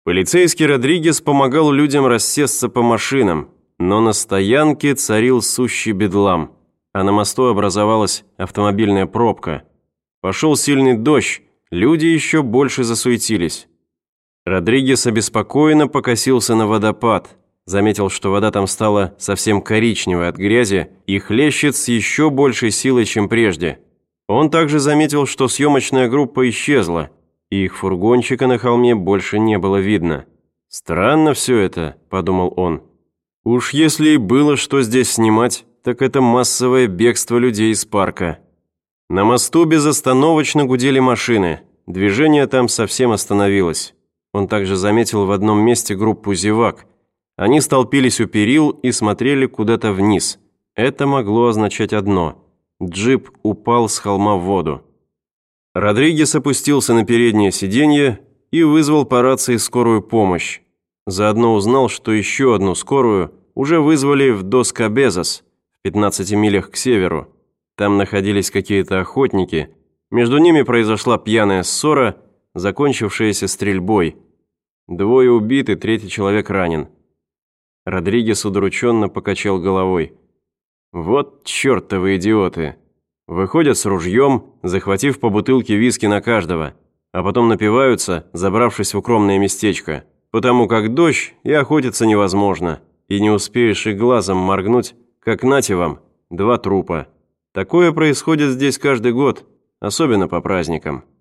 Полицейский Родригес помогал людям рассесться по машинам, но на стоянке царил сущий бедлам, а на мосту образовалась автомобильная пробка. Пошел сильный дождь, люди еще больше засуетились. Родригес обеспокоенно покосился на водопад, заметил, что вода там стала совсем коричневой от грязи и хлещет с еще большей силой, чем прежде. Он также заметил, что съемочная группа исчезла, и их фургончика на холме больше не было видно. «Странно все это», – подумал он. «Уж если и было что здесь снимать, так это массовое бегство людей из парка». На мосту безостановочно гудели машины, движение там совсем остановилось. Он также заметил в одном месте группу зевак. Они столпились у перил и смотрели куда-то вниз. Это могло означать одно – джип упал с холма в воду. Родригес опустился на переднее сиденье и вызвал по рации скорую помощь. Заодно узнал, что еще одну скорую уже вызвали в Дос-Кабезас, в 15 милях к северу. Там находились какие-то охотники. Между ними произошла пьяная ссора, закончившаяся стрельбой. 2 убиты, 3 человек ранен. Родригес удрученно покачал головой. «Вот чертовы идиоты! Выходят с ружьем, захватив по бутылке виски на каждого, а потом напиваются, забравшись в укромное местечко, потому как дождь и охотиться невозможно, и не успеешь и глазом моргнуть, как нате вам, 2 трупа. Такое происходит здесь каждый год, особенно по праздникам».